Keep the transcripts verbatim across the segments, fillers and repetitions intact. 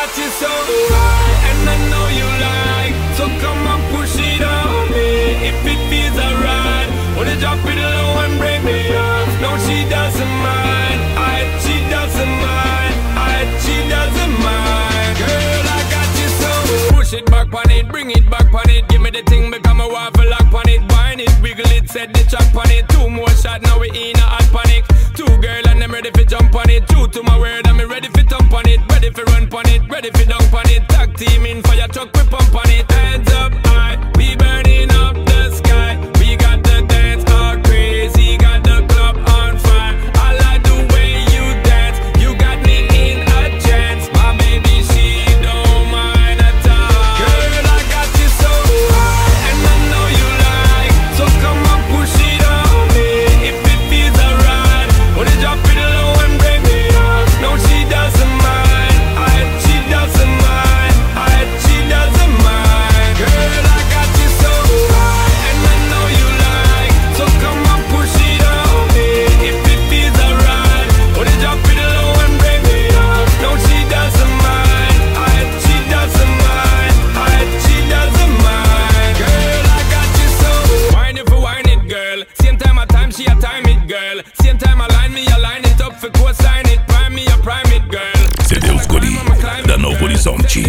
got you so high, and I know you like. So come on, push it on me. If it feels alright, wanna drop it low and break me off. No, she doesn't mind. I, she doesn't mind. I, she doesn't mind. Girl, I got you so. Push it back on it, bring it back on it. Give me the thing, become a waffle lock on it. Wine it, wiggle it, set the track on it. Two more shots, now we in a hot panic. Two girl and I'm ready for jump on it. True to my word, I'm ready for thump on it. Ready for run on it, ready for dunk on it. Tag team in fire truck, we pump on it. Hands up high, we burning up the sky. We got the dance all crazy, got the club on fire. I like the way you dance, you got me in a trance. My baby, she don't mind at all. Girl, I got you so high, and I know you like. So come on, push it on me. If it feels alright, wanna drop it low and break me off. No, she doesn't mind. I, she doesn't mind. I, she doesn't mind. Girl, I got you so high, and I know you like. So come on, push it on me. If it feels alright, wanna drop it low and break me off. No, she doesn't mind. I, she doesn't mind. I, she doesn't mind. Girl, I got you so. Wine it for wine it, girl. Same time I time, she a time it, girl. Same time I line me, I line it up for co-sign it. Prime me, I prime it, girl. C D Os Guri, da Novo Horizonte,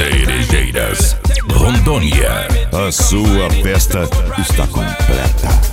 Cerejeiras, Rondônia. A sua festa está completa.